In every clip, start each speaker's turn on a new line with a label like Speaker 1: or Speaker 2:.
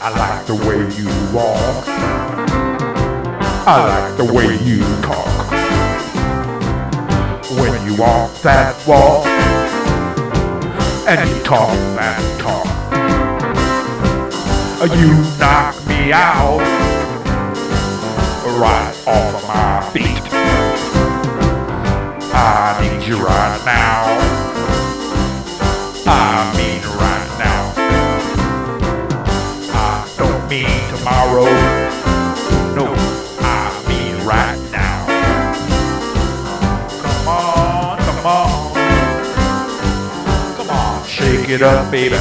Speaker 1: I like the way you walk. I like the way you talk. When you walk that walk and you talk that talk, you knock me out right off of my feet. I need you right now. I mean right now. I don't mean tomorrow. No, I mean right now. Come on, come on. Come on, shake it up, baby.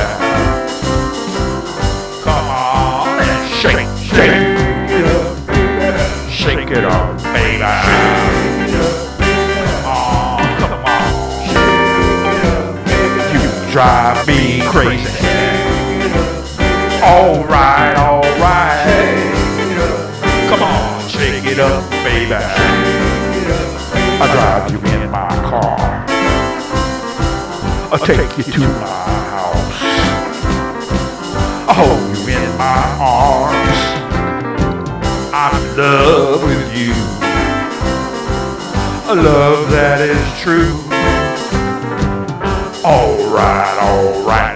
Speaker 1: Come on and shake, shake it up, baby. Shake it up, baby. Come on. You drive me crazy. Alright, alright. Come on, shake it up, baby. I drive you in my car. I'll take you to my house. I'll hold you in my arms. I'm in love with you. A love that is true. Alright, alright.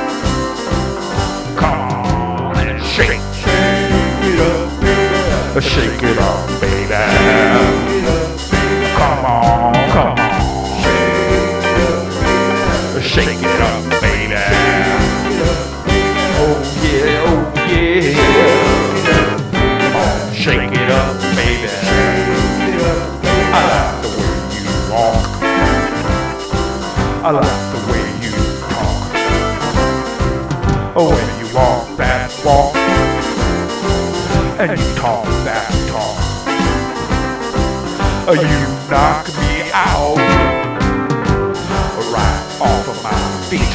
Speaker 1: Come on and shake. Shake it up, baby. Shake it up, baby. Come on, come on. Shake it up, baby. Oh yeah, oh yeah. Come on, shake it up, baby. I like the way you walk. I like the way you talk. Oh, when you walk that walk and you talk that talk, you knock me out right off of my feet.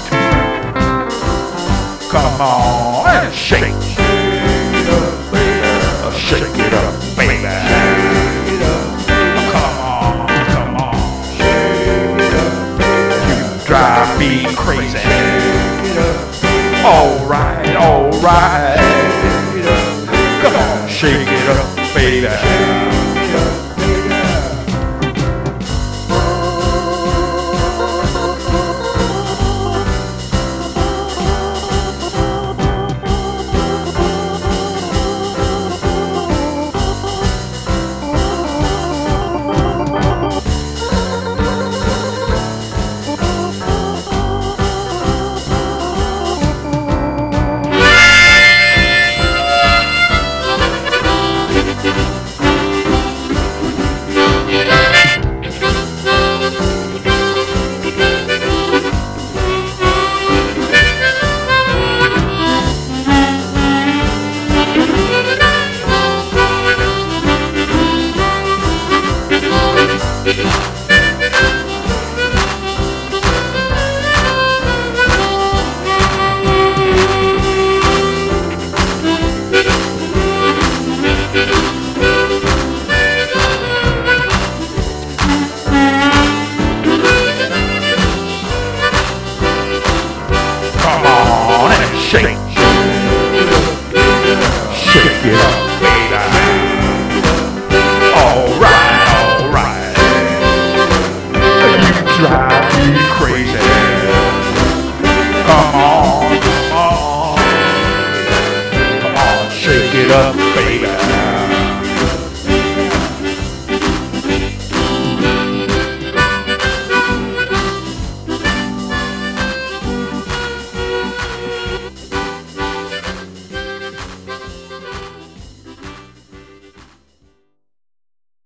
Speaker 1: Come on and shake. Shake it up, baby. Come on, come on. You drive me crazy. Alright, alright. Come on, shake it up, baby.
Speaker 2: Yeah.